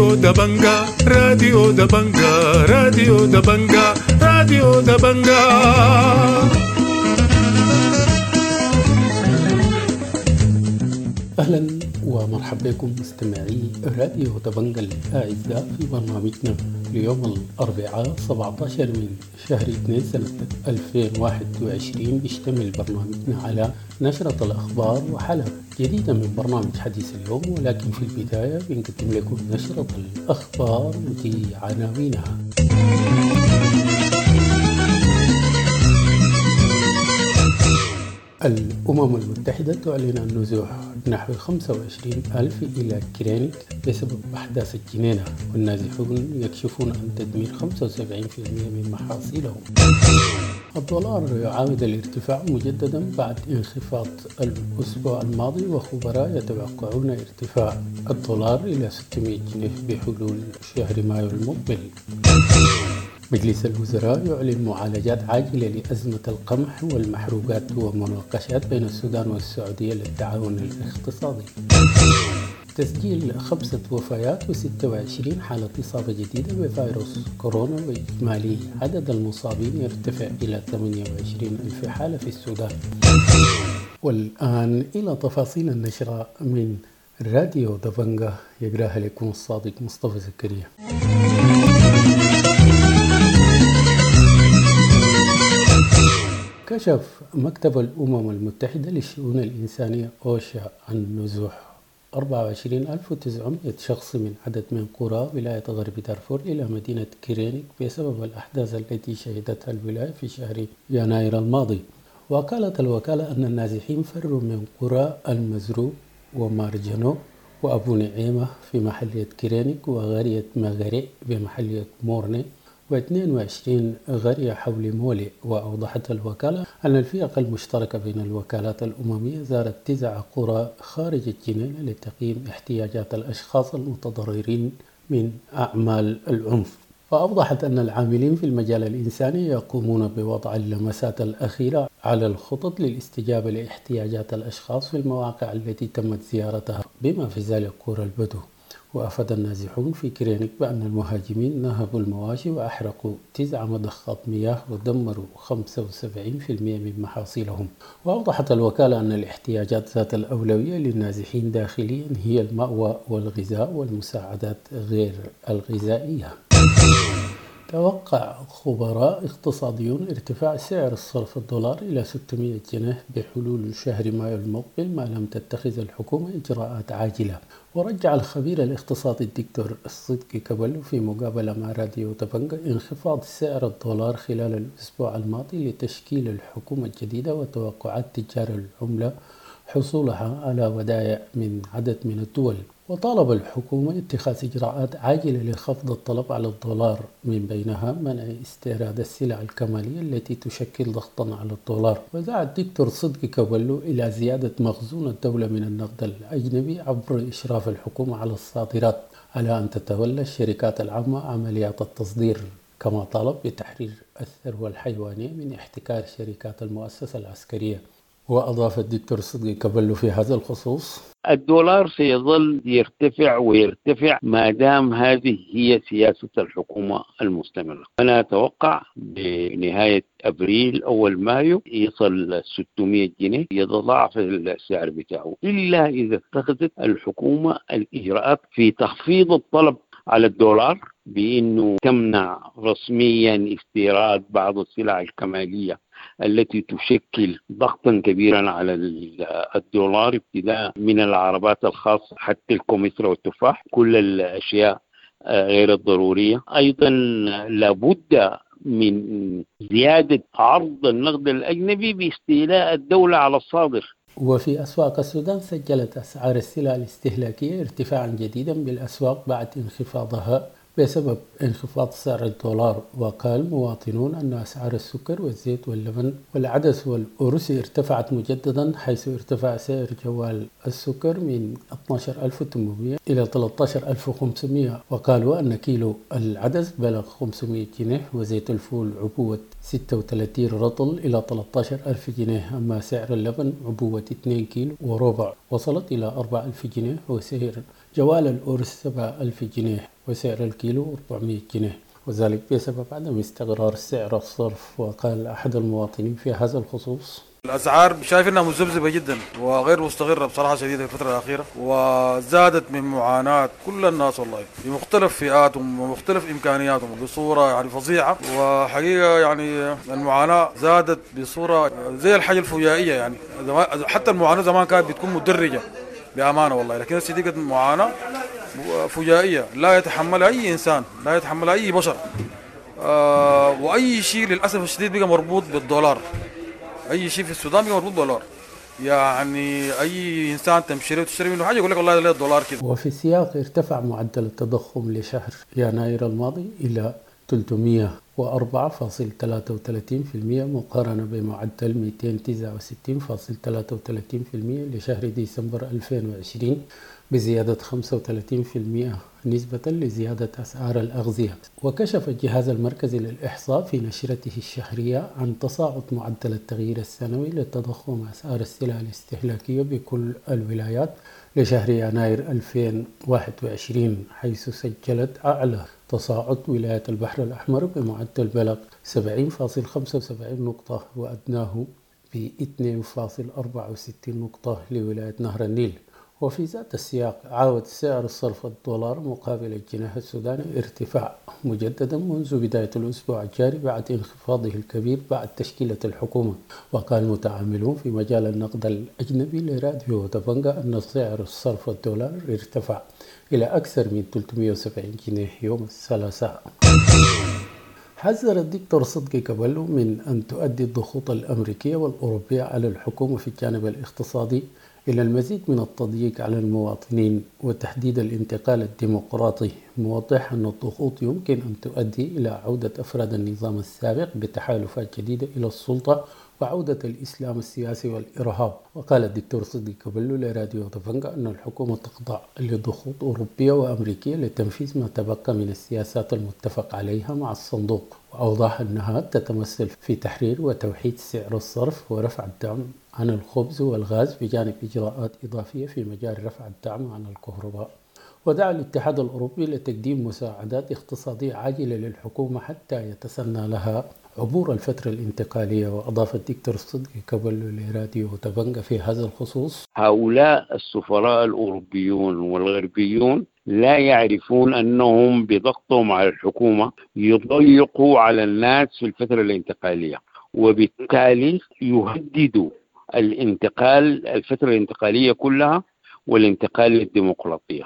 راديو دبنجا راديو دبنجا راديو دبنجا راديو دبنجا. أهلا ومرحبا بكم مستمعي راديو دبنجا الأعزاء في برنامجنا ليوم الأربعاء 17 من شهر 2 سنة 2021. بيشتمل برنامجنا على نشرة الأخبار وحلقة جديدة من برنامج حديث اليوم، ولكن في البداية بنقدم لكم نشرة الأخبار بعناوينها. الأمم المتحدة تعلن عن نزوح نحو 25,000 إلى كرينيك بسبب أحداث الجنينة، والنازحون يكشفون عن تدمير 75% من محاصيلهم. الدولار يعاود الارتفاع مجددا بعد انخفاض الأسبوع الماضي، وخبراء يتوقعون ارتفاع الدولار إلى 600 جنيه بحلول شهر مايو المقبل. مجلس الوزراء يعلن معالجات عاجلة لأزمة القمح والمحروقات ومناقشات بين السودان والسعودية للتعاون الاقتصادي. تسجيل 5 وفيات و26 حالة إصابة جديدة بفيروس كورونا، وإجمالي عدد المصابين يرتفع إلى 28,000 حالة في السودان. والآن إلى تفاصيل النشرة من راديو دبنجا، يقراها لكم الصادق مصطفى زكريا. كشف مكتب الأمم المتحدة للشؤون الإنسانية أوشا عن نزوح 24,900 شخص من عدد من قرى ولاية غرب دارفور إلى مدينة كرينيك بسبب الأحداث التي شهدتها الولاية في شهر يناير الماضي. وقالت الوكالة أن النازحين فروا من قرى المزروق ومارجنو وأبو نعيمة في محلية كرينيك، وغرية مغري بمحلية مورني، و22 غرية حول مولي. وأوضحت الوكالة أن الفرق المشتركة بين الوكالات الأممية زارت 9 قرى خارج الجنينة لتقييم احتياجات الأشخاص المتضررين من أعمال العنف. وأوضحت أن العاملين في المجال الإنساني يقومون بوضع اللمسات الأخيرة على الخطط للاستجابة لاحتياجات الأشخاص في المواقع التي تمت زيارتها، بما في ذلك قرى البدو. وأفاد النازحون في كرينيك بأن المهاجمين نهبوا المواشي وأحرقوا 9 مضخات مياه ودمروا 75% من محاصيلهم. وأوضحت الوكالة أن الاحتياجات ذات الأولوية للنازحين داخليا هي المأوى والغذاء والمساعدات غير الغذائية. توقع خبراء اقتصاديون ارتفاع سعر الصرف الدولار إلى 600 جنيه بحلول شهر مايو المقبل ما لم تتخذ الحكومة إجراءات عاجلة. ورجع الخبير الاقتصادي الدكتور الصدقي كبلو في مقابلة مع راديو دبنجا انخفاض سعر الدولار خلال الأسبوع الماضي لتشكيل الحكومة الجديدة وتوقعات تجار العملة حصولها على ودائع من عدد من الدول. وطالب الحكومة اتخاذ إجراءات عاجلة لخفض الطلب على الدولار، من بينها منع استيراد السلع الكمالية التي تشكل ضغطا على الدولار. ودعا الدكتور صدقي كبلو إلى زيادة مخزون الدولة من النقد الأجنبي عبر إشراف الحكومة على الصادرات، على أن تتولى الشركات العامة عمليات التصدير، كما طالب بتحرير الثروة الحيوانية من احتكار شركات المؤسسة العسكرية. وأضاف الدكتور صدقي كبلو في هذا الخصوص: الدولار سيظل يرتفع ويرتفع ما دام هذه هي سياسة الحكومة المستمرة. أنا أتوقع بنهاية أبريل أول مايو يصل 600 جنيه، يتضاعف السعر بتاعه، إلا إذا اتخذت الحكومة الإجراءات في تخفيض الطلب على الدولار، بأنه تمنع رسميا استيراد بعض السلع الكمالية التي تشكل ضغطا كبيرا على الدولار، ابتداء من العربات الخاصة حتى الكمثرى والتفاح، كل الأشياء غير الضرورية. أيضا لابد من زيادة عرض النقد الأجنبي باستيلاء الدولة على الصادر. وفي أسواق السودان سجلت أسعار السلع الاستهلاكية ارتفاعا جديدا بالأسواق بعد انخفاضها بسبب انخفاض سعر الدولار. وقال المواطنون أن أسعار السكر والزيت واللبن والعدس والأرز ارتفعت مجددا، حيث ارتفع سعر جوال السكر من 12,800 إلى 13,500. وقالوا أن كيلو العدس بلغ 500 جنيه، وزيت الفول عبوة 36 رطل إلى 13,000 جنيه. أما سعر اللبن عبوة 2 كيلو وربع وصلت إلى 4,000 جنيه، وسعر جوال الأرز 7,000 جنيه، وسعر الكيلو 400 جنيه، وذلك بسبب عدم استقرار سعر الصرف. وقال أحد المواطنين في هذا الخصوص: الأسعار شايف إنها مذبذبة جدا وغير مستقرة بصراحة شديدة في الفترة الأخيرة، وزادت من معاناة كل الناس والله بمختلف فئاتهم ومختلف إمكانياتهم بصورة يعني فظيعة. وحقيقة يعني المعاناة زادت بصورة زي الحاجة الفجائية، يعني حتى المعاناة زمان كانت بتكون مدرجة بأمانة والله، لكن هسه دي معاناة فجائية لا يتحملها أي إنسان، لا يتحملها أي بشر. وأي شيء للأسف الشديد بقى مربوط بالدولار، أي شيء في السودان بقى مربوط بالدولار. يعني أي إنسان تمشي وتشتري منه حاجة يقول لك والله ده الدولار كده. وفي السياق ارتفع معدل التضخم لشهر يناير الماضي إلى 304.33% مقارنة بمعدل 269.33% لشهر ديسمبر 2020، بزيادة 35% نسبة لزيادة أسعار الأغذية. وكشف الجهاز المركزي للإحصاء في نشرته الشهرية عن تصاعد معدل التغيير السنوي للتضخم أسعار السلع الاستهلاكية بكل الولايات لشهر يناير 2021، حيث سجلت أعلى تصاعد ولاية البحر الأحمر بمعدل بلغ 70.75 نقطة، وأدناه ب 2.64 نقطة لولاية نهر النيل. وفي ذات السياق عاود سعر صرف الدولار مقابل الجنيه السوداني ارتفاع مجددا منذ بداية الأسبوع الجاري بعد انخفاضه الكبير بعد تشكيلة الحكومة. وقال متعاملون في مجال النقد الأجنبي لراديو دبنجا أن سعر الصرف الدولار ارتفع إلى أكثر من 370 جنيه يوم الثلاثاء. حذر الدكتور صدقي كابلو من أن تؤدي الضغوط الأمريكية والأوروبية على الحكومة في الجانب الاقتصادي إلى المزيد من التضييق على المواطنين وتحديد الانتقال الديمقراطي، موضحا أن الضغوط يمكن أن تؤدي إلى عودة أفراد النظام السابق بتحالفات جديدة إلى السلطة وعودة الإسلام السياسي والإرهاب. وقال الدكتور صدقي كابلو لراديو دبنجا أن الحكومة تخضع لضغوط أوروبية وأمريكية لتنفيذ ما تبقى من السياسات المتفق عليها مع الصندوق، وأوضح أنها تتمثل في تحرير وتوحيد سعر الصرف ورفع الدعم عن الخبز والغاز بجانب إجراءات إضافية في مجال رفع الدعم عن الكهرباء. ودعا الاتحاد الأوروبي لتقديم مساعدات اقتصادية عاجلة للحكومة حتى يتسنى لها عبور الفترة الانتقالية. وأضاف الدكتور صدقي كابلو لراديو دبنجا في هذا الخصوص: هؤلاء السفراء الأوروبيون والغربيون لا يعرفون أنهم بضغطهم على الحكومة يضيقوا على الناس في الفترة الانتقالية، وبالتالي يهددوا الفترة الانتقالية كلها والانتقال للديمقراطية.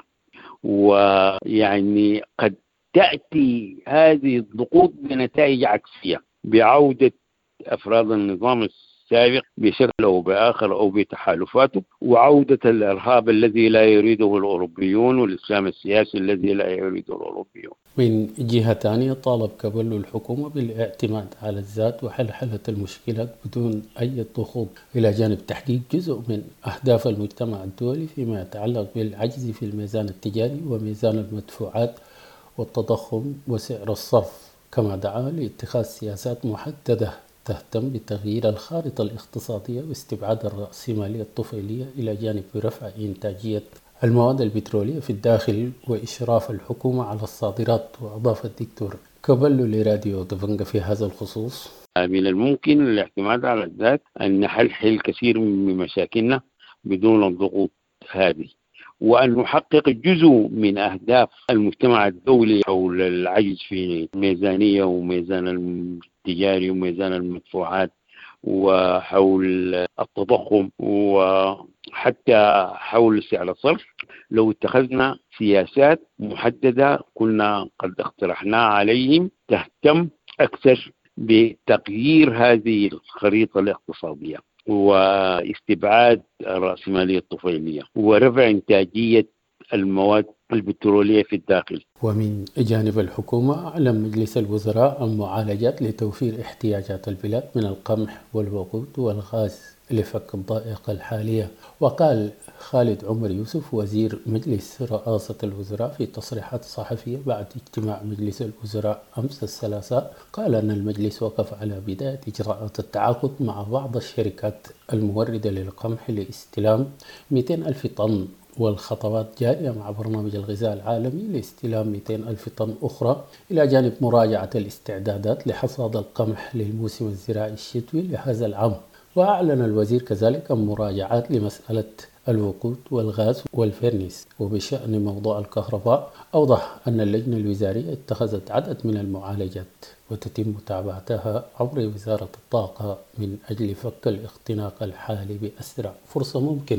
ويعني قد تأتي هذه الضغوط بنتائج عكسية بعودة أفراد النظام السابق بشكل أو بآخر أو بتحالفاته، وعودة الإرهاب الذي لا يريده الأوروبيون والإسلام السياسي الذي لا يريده الأوروبيون. من جهة ثانية طالب كابلو الحكومة بالاعتماد على الذات وحلحلة المشكلات بدون أي ضغوط، إلى جانب تحقيق جزء من أهداف المجتمع الدولي فيما يتعلق بالعجز في الميزان التجاري وميزان المدفوعات والتضخم وسعر الصرف. كما دعا لاتخاذ سياسات محددة تهتم بتغيير الخارطة الاقتصادية واستبعاد الرأسمالية الطفيلية، إلى جانب رفع إنتاجية المواد البترولية في الداخل وإشراف الحكومة على الصادرات. وأضاف الدكتور كابلو لراديو دبنجا في هذا الخصوص: من الممكن الاعتماد على الذات أن نحل كثير من مشاكلنا بدون الضغوط هذه، وأن نحقق جزء من أهداف المجتمع الدولي حول العجز في الميزانية وميزان التجاري وميزان المدفوعات وحول التضخم وحتى حول سعر الصرف. لو اتخذنا سياسات محددة كنا قد اقترحناها عليهم تهتم أكثر بتغيير هذه الخريطة الاقتصادية واستبعاد الرأسمالية الطفيلية ورفع إنتاجية المواد البترولية في الداخل. ومن جانب الحكومة أعلن مجلس الوزراء عن معالجات لتوفير احتياجات البلاد من القمح والوقود والغاز لفك الضائقة الحالية. وقال خالد عمر يوسف وزير مجلس رئاسة الوزراء في تصريحات صحفية بعد اجتماع مجلس الوزراء أمس الثلاثاء، قال أن المجلس وقف على بداية إجراءات التعاقد مع بعض الشركات الموردة للقمح لاستلام 200 ألف طن، والخطوات جارية مع برنامج الغذاء العالمي لاستلام 200 ألف طن أخرى، إلى جانب مراجعة الاستعدادات لحصاد القمح للموسم الزراعي الشتوي لهذا العام. وأعلن الوزير كذلك عن مراجعات لمسألة الوقود والغاز والفرنس. وبشأن موضوع الكهرباء أوضح أن اللجنة الوزارية اتخذت عدد من المعالجات وتتم متابعتها عبر وزارة الطاقة من أجل فك الاختناق الحالي بأسرع فرصة ممكنة.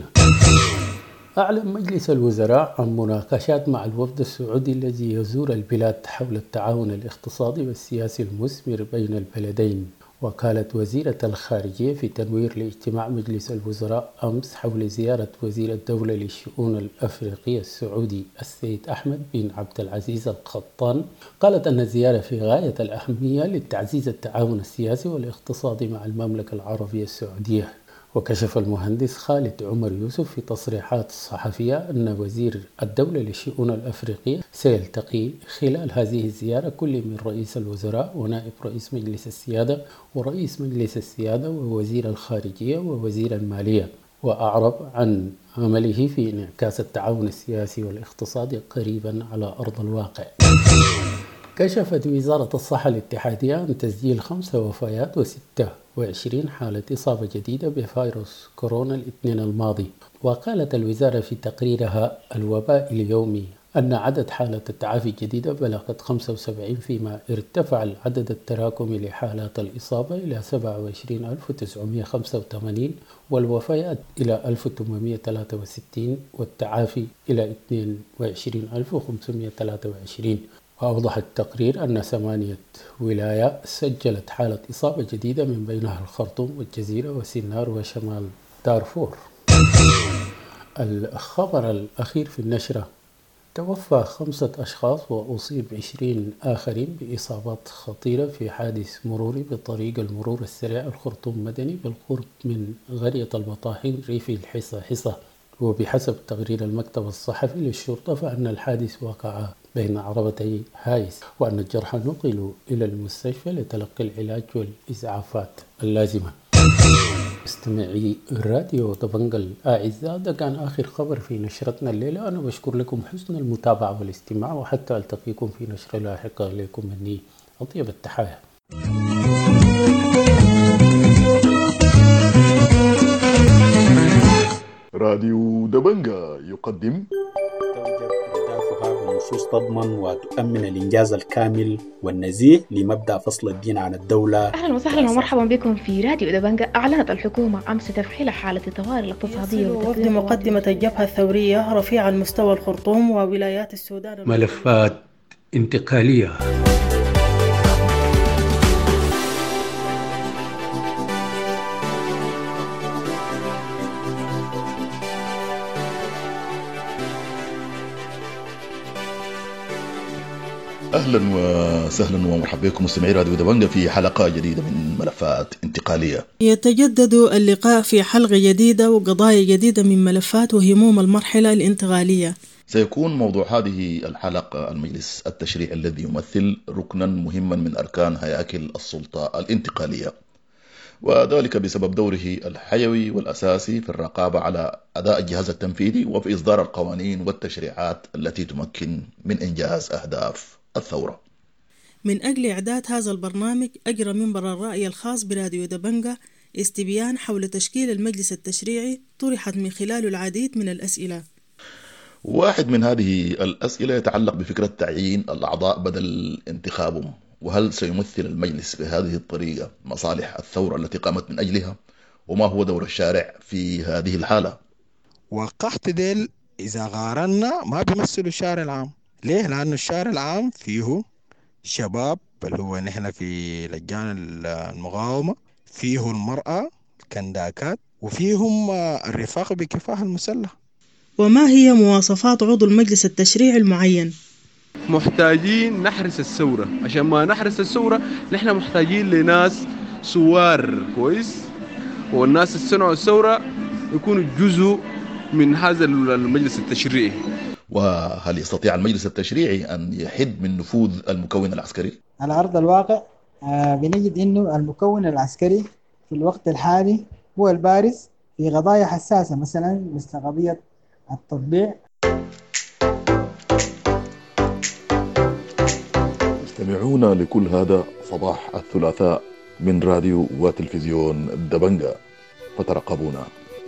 أعلن مجلس الوزراء عن مناقشات مع الوفد السعودي الذي يزور البلاد حول التعاون الاقتصادي والسياسي المثمر بين البلدين. وقالت وزيرة الخارجية في تنوير لاجتماع مجلس الوزراء أمس حول زيارة وزير الدولة للشؤون الأفريقية السعودي السيد أحمد بن عبد العزيز القطان، قالت أن الزيارة في غاية الأهمية لتعزيز التعاون السياسي والاقتصادي مع المملكة العربية السعودية. وكشف المهندس خالد عمر يوسف في تصريحات صحفية أن وزير الدولة للشؤون الأفريقية سيلتقي خلال هذه الزيارة كل من رئيس الوزراء ونائب رئيس مجلس السيادة ورئيس مجلس السيادة ووزير الخارجية ووزير المالية. وأعرب عن عمله في انعكاس التعاون السياسي والاقتصادي قريبا على أرض الواقع. كشفت وزارة الصحة الاتحادية عن تسجيل 5 وفيات و26 حالة إصابة جديدة بفيروس كورونا الاثنين الماضي. وقالت الوزارة في تقريرها الوباء اليومي أن عدد حالة التعافي الجديدة بلغت 75، فيما ارتفع العدد التراكمي لحالات الإصابة إلى 27985 والوفيات إلى 1863 والتعافي إلى 22523. وأوضح التقرير أن 8 ولايات سجلت حالة إصابة جديدة من بينها الخرطوم والجزيرة وسنار وشمال دارفور. الخبر الأخير في النشرة: توفى 5 أشخاص وأصيب 20 آخرين بإصابات خطيرة في حادث مروري بطريق المرور السريع الخرطوم مدني بالقرب من قرية المطاحين ريف الحصة. وبحسب تقرير المكتب الصحفي للشرطة فإن الحادث وقع بين عربتي هايس، وأن الجرحى نقلوا إلى المستشفى لتلقي العلاج والإسعافات اللازمة. مستمعي راديو دبنجة الأعزاء، ده كان آخر خبر في نشرتنا الليلة. أنا بشكر لكم حسن المتابعة والاستماع، وحتى ألتقيكم في نشرة لاحقة. لكم مني أطيب التحايا. راديو دبنجة يقدم بنصوص تضمن وتؤمن الإنجاز الكامل والنزيه لمبدأ فصل الدين عن الدولة. أهلا وسهلا ومرحبا بكم في راديو دبنجة. أعلنت الحكومة أمس تفعيل حالة الطوارئ الاقتصادية وفد مقدمة الجبهة الثورية رفيع المستوى الخرطوم وولايات السودان ملفات انتقالية. أهلا وسهلا ومرحبا بكم مستمعي راديو دبنجة في حلقة جديدة من ملفات انتقالية. يتجدد اللقاء في حلقة جديدة وقضايا جديدة من ملفات وهموم المرحلة الانتقالية. سيكون موضوع هذه الحلقة المجلس التشريعي الذي يمثل ركنا مهما من أركان هياكل السلطة الانتقالية، وذلك بسبب دوره الحيوي والأساسي في الرقابة على أداء الجهاز التنفيذي وفي إصدار القوانين والتشريعات التي تمكن من إنجاز أهداف الثورة. من أجل إعداد هذا البرنامج أجرى منبر الرأي الخاص براديو دبنجة استبيان حول تشكيل المجلس التشريعي طرحت من خلاله العديد من الأسئلة. واحد من هذه الأسئلة يتعلق بفكرة تعيين الأعضاء بدل انتخابهم، وهل سيمثل المجلس بهذه الطريقة مصالح الثورة التي قامت من أجلها؟ وما هو دور الشارع في هذه الحالة؟ وقحت ديل إذا قارنا ما بيمثلوا الشارع العام. ليه؟ لأنه الشارع العام فيه شباب اللي هو نحن في لجان المقاومة، فيه المرأة الكنداكات، وفيهم الرفاق بكفاح المسلح. وما هي مواصفات عضو المجلس التشريعي المعين؟ محتاجين نحرس الثورة. عشان ما نحرس الثورة نحن محتاجين لناس سوار كويس، والناس اللي صنعوا الثورة يكونوا جزء من هذا المجلس التشريعي. وهل يستطيع المجلس التشريعي أن يحد من نفوذ المكون العسكري؟ على أرض الواقع بنجد أنه المكون العسكري في الوقت الحالي هو البارز في قضايا حساسة، مثلا مثل قضية التطبيع. استمعونا لكل هذا صباح الثلاثاء من راديو وتلفزيون دبنجا، فترقبونا.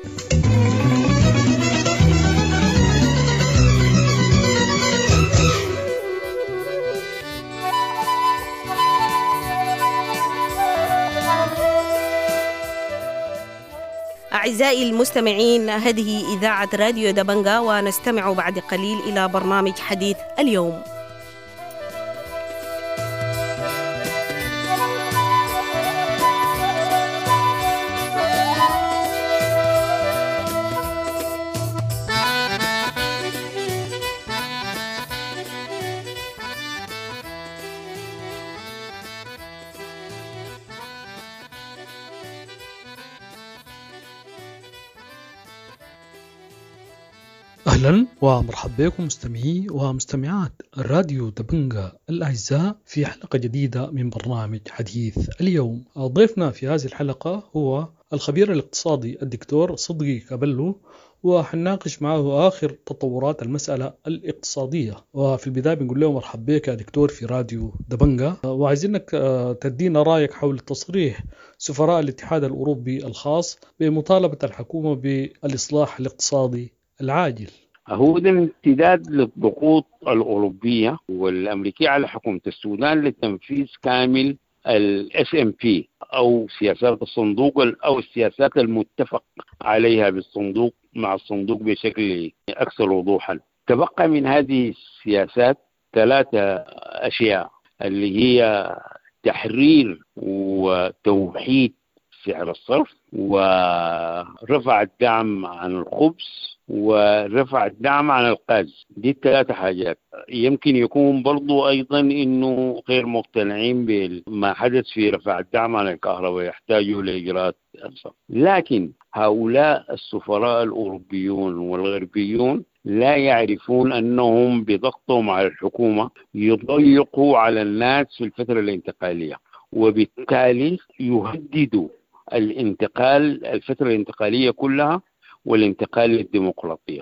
أعزائي المستمعين، هذه إذاعة راديو دبنجا، ونستمع بعد قليل إلى برنامج حديث اليوم. أهلا ومرحبا بكم مستمعي ومستمعات راديو دبنجا الأعزاء في حلقة جديدة من برنامج حديث اليوم. ضيفنا في هذه الحلقة هو الخبير الاقتصادي الدكتور صدقي كابلو، وحنناقش معه آخر تطورات المسألة الاقتصادية. وفي البداية بنقول له مرحبا بك يا دكتور في راديو دبنجا، وعايزينك تدينا رأيك حول تصريح سفراء الاتحاد الأوروبي الخاص بمطالبة الحكومة بالإصلاح الاقتصادي العاجل. هو ده امتداد للضغوط الأوروبية والأمريكية على حكومة السودان لتنفيذ كامل ال SMP أو سياسات الصندوق أو السياسات المتفق عليها بالصندوق مع الصندوق بشكل أكثر وضوحا. تبقى من هذه السياسات 3 أشياء، اللي هي تحرير وتوحيد سعر الصرف، ورفع الدعم عن الخبز، ورفع الدعم عن الغاز. دي 3 حاجات. يمكن يكون برضو أيضا إنه غير مقتنعين بما حدث في رفع الدعم عن الكهرباء، يحتاجوا لإجراءات أكثر. لكن هؤلاء السفراء الأوروبيون والغربيون لا يعرفون أنهم بضغطهم على الحكومة يضيقوا على الناس في الفترة الانتقالية، وبالتالي يهددوا الفترة الانتقالية كلها والانتقال للديمقراطية.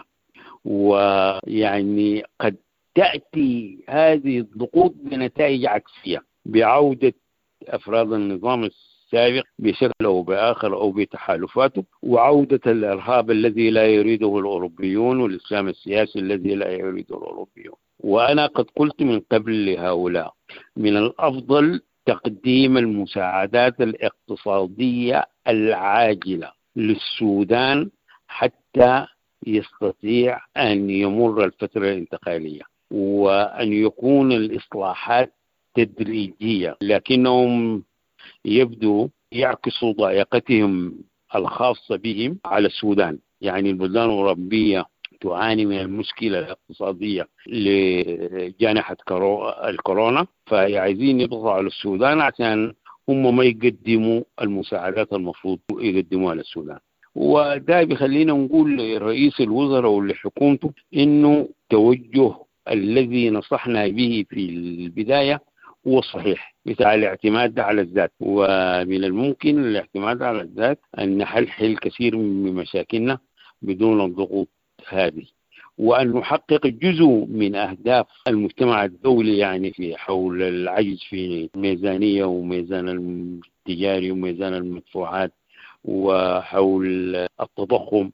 ويعني قد تأتي هذه الضغوط بنتائج عكسية، بعودة أفراد النظام السابق بشكل أو بآخر أو بتحالفاته، وعودة الإرهاب الذي لا يريده الأوروبيون والإسلام السياسي الذي لا يريده الأوروبيون. وأنا قد قلت من قبل لهؤلاء من الأفضل تقديم المساعدات الاقتصادية العاجلة للسودان حتى يستطيع أن يمر الفترة الانتقالية، وأن يكون الإصلاحات تدريجية، لكنهم يبدو يعكسوا ضائقتهم الخاصة بهم على السودان. يعني البلدان الأوروبية تعاني من المشكلة الاقتصادية لجائحة الكورونا، فعايزين يضغطوا على السودان عشان هم ما يقدموا المساعدات المفروض يقدموها للسودان. وده بيخلينا نقول لرئيس الوزراء ولحكومته إنه توجه الذي نصحنا به في البداية هو الصحيح بتاع الاعتماد على الذات. ومن الممكن الاعتماد على الذات أن نحل كثير من مشاكلنا بدون الضغوط هذه، وأن نحقق جزء من أهداف المجتمع الدولي، يعني في حول العجز في الميزانية وميزان التجاري وميزان المدفوعات، وحول التضخم،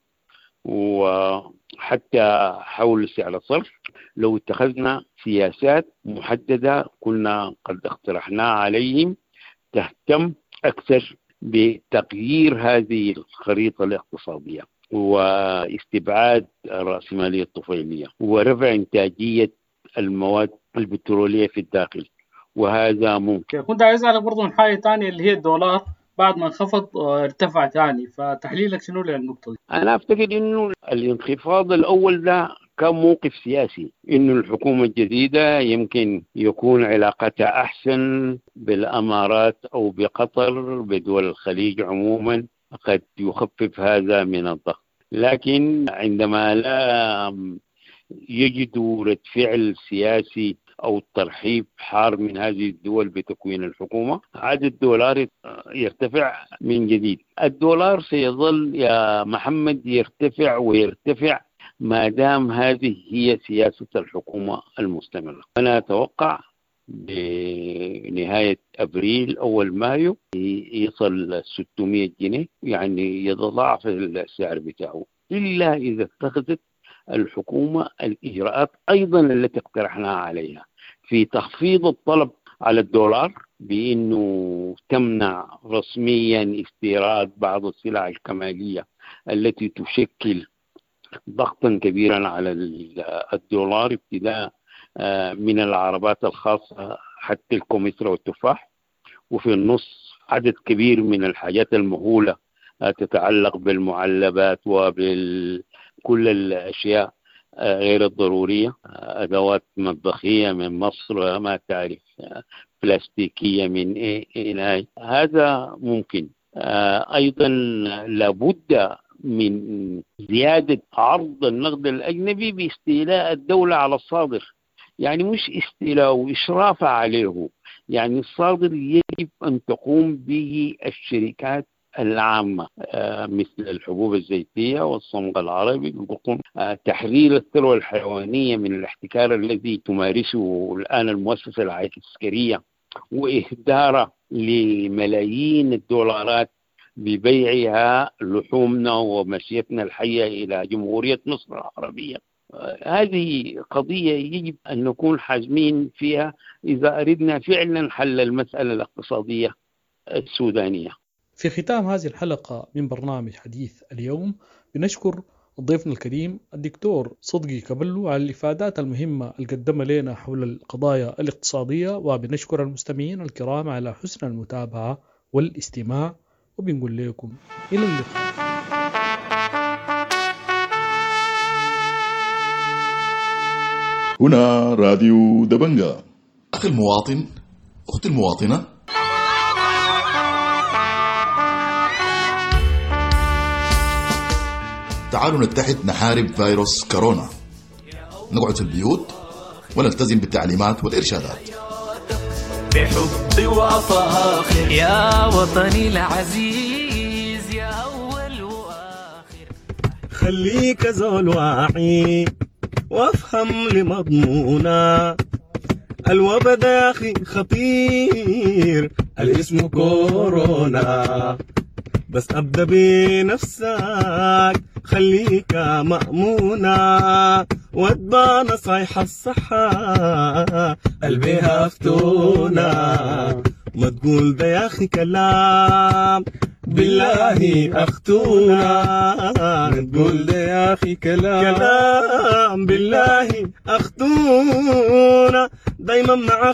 وحتى حول سعر الصرف. لو اتخذنا سياسات محددة كنا قد اقترحناها عليهم تهتم أكثر بتغيير هذه الخريطة الاقتصادية واستبعاد الرأسمالية الطفيلية ورفع إنتاجية المواد البترولية في الداخل، وهذا ممكن. كنت عايز أعرف برضو من حاجة تانية اللي هي الدولار. بعد ما انخفض ارتفع تاني، فتحليلك شنو للنقطة دي؟ أنا أفتكر إنه الانخفاض الأول ده كان موقف سياسي، إنه الحكومة الجديدة يمكن يكون علاقتها أحسن بالأمارات أو بقطر، بدول الخليج عموما، قد يخفف هذا من الضغط. لكن عندما لا يجدوا رد فعل سياسي أو ترحيب حار من هذه الدول بتكوين الحكومة، عاد الدولار يرتفع من جديد. الدولار سيظل يا محمد يرتفع ويرتفع ما دام هذه هي سياسة الحكومة المستمرة. أنا أتوقع بنهاية أبريل أول مايو يصل 600 جنيه، يعني يتضاعف السعر بتاعه، إلا إذا اتخذت الحكومة الإجراءات أيضا التي اقترحناها عليها في تخفيض الطلب على الدولار، بأنه تمنع رسميا استيراد بعض السلع الكمالية التي تشكل ضغطا كبيرا على الدولار، ابتداء من العربات الخاصة حتى الكمثرى والتفاح، وفي النص عدد كبير من الحاجات المهولة تتعلق بالمعلبات وبكل الأشياء غير الضرورية، أدوات مطبخية من مصر ما تعرف، بلاستيكية من إيه. هذا ممكن. أيضا لابد من زيادة عرض النقد الأجنبي باستيلاء الدولة على الصادر، يعني مش استيلاء وإشراف عليه، يعني الصادر يجب أن تقوم به الشركات العامة مثل الحبوب الزيتية والصمغ العربي، تحرير الثروة الحيوانية من الاحتكار الذي تمارسه الآن المؤسسة العسكرية، وإهدار لملايين الدولارات ببيعها لحومنا ومشيتنا الحية إلى جمهورية مصر العربية. هذه قضية يجب أن نكون حازمين فيها إذا أردنا فعلا حل المسألة الاقتصادية السودانية. في ختام هذه الحلقة من برنامج حديث اليوم، بنشكر ضيفنا الكريم الدكتور صدقي كبلو على الإفادات المهمة اللي قدمها لنا حول القضايا الاقتصادية، وبنشكر المستمعين الكرام على حسن المتابعة والاستماع، وبنقول لكم إلى اللقاء. هنا راديو دبنجا. أخي المواطن، أختي المواطنة، تعالوا نتحد نحارب فيروس كورونا، نقعد في البيوت ونلتزم بالتعليمات والإرشادات بحب وفاخر يا وطني العزيز يا أول وآخر. خليك زول واعي وافهم لمضمونا، الوبا ده يا أخي خطير الاسم كورونا، بس أبدأ بنفسك خليك مأمونة، واتبع نصايح الصحة قلبيها فتونة، ما تقول ده يا أخي كلام بالله أختونا، ما تقول ده يا أخي كلام بالله أختونا، دايما مع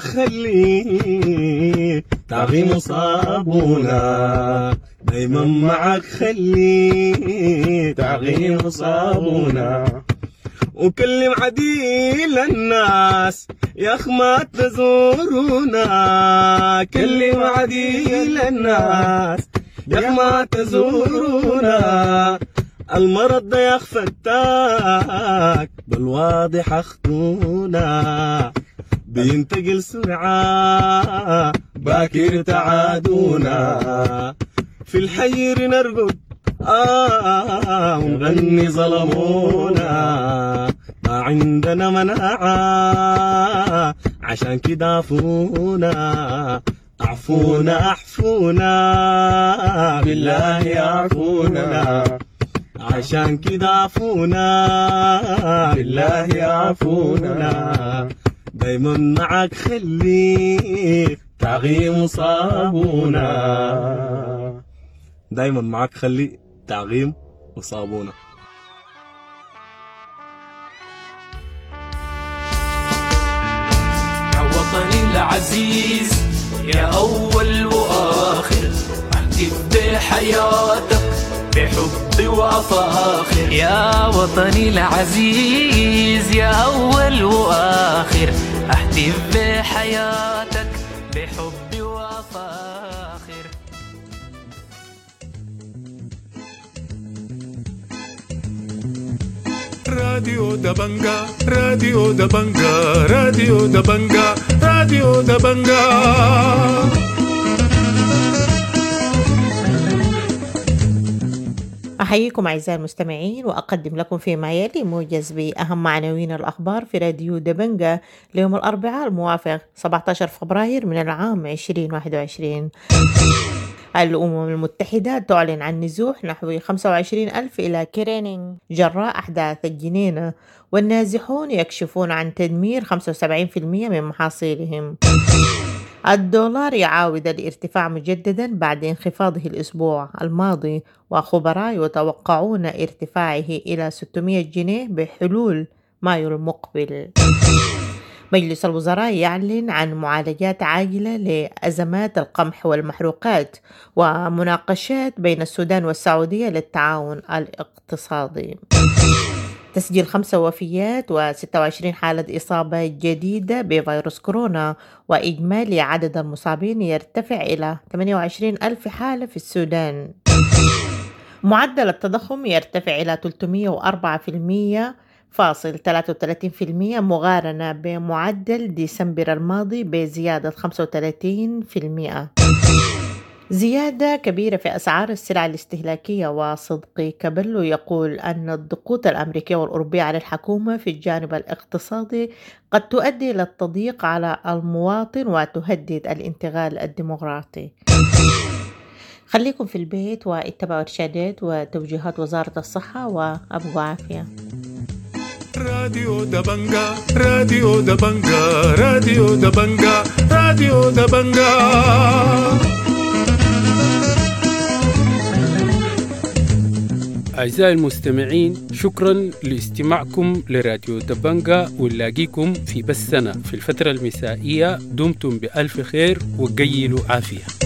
خلي تعظيم صابونا، دايما معك خلي تعظيم صابونا، وكلم عديل الناس يا أخ ما تزورونا، كلم عديل الناس يا أخ ما تزورونا، المرض ده يا أخ فتاك بالواضح أخذونا، بينتقل سرعة باكر تعادونا، في الحير نرقد ونغني ظلمونا، ما عندنا مناعة عشان كده عفونا، عفونا أحفونا بالله عفونا، عشان كده عفونا بالله عفونا، دايما معك خلي تعغيم صابونا، دايما معك خلي تعغيم وصابونا. يا وطني العزيز يا أول وآخر، اهتف بحياتك بحب وفاخر يا وطني العزيز يا أول وآخر. اهتف بحياتك بحب وفاخر. راديو دبنجا راديو دبنجا راديو دبنجا راديو دبنجا. أحييكم أعزائي المستمعين وأقدم لكم فيما يلي موجز بأهم عناوين الأخبار في راديو دبنجا ليوم الأربعاء الموافق 17 فبراير من العام 2021. الأمم المتحدة تعلن عن نزوح نحو 25,000 إلى كيرينينغ جراء أحداث الجنينة، والنازحون يكشفون عن تدمير 75% من محاصيلهم. الدولار يعاود الارتفاع مجددا بعد انخفاضه الأسبوع الماضي، وخبراء يتوقعون ارتفاعه إلى 600 جنيه بحلول مايو المقبل. مجلس الوزراء يعلن عن معالجات عاجلة لأزمات القمح والمحروقات ومناقشات بين السودان والسعودية للتعاون الاقتصادي. تسجيل 5 وفيات و26 حالة إصابة جديدة بفيروس كورونا، وإجمالي عدد المصابين يرتفع إلى 28,000 حالة في السودان. معدل التضخم يرتفع إلى 304.33% مقارنة بمعدل ديسمبر الماضي بزيادة 35%. زيادة كبيرة في أسعار السلع الاستهلاكية. وصدقي كابيلو يقول أن الضغوط الأمريكية والأوروبية على الحكومة في الجانب الاقتصادي قد تؤدي إلى التضييق على المواطن وتهدد الانتقال الديمقراطي. خليكم في البيت واتبعوا إرشادات وتوجيهات وزارة الصحة وأبقوا عافية. راديو دبنجا راديو دبنجا راديو دبنجا راديو دبنجا. أعزائي المستمعين، شكرا لاستماعكم لراديو دبنجا، ونلاقيكم في بثنا في الفترة المسائية. دمتم بألف خير وقيلوا عافية.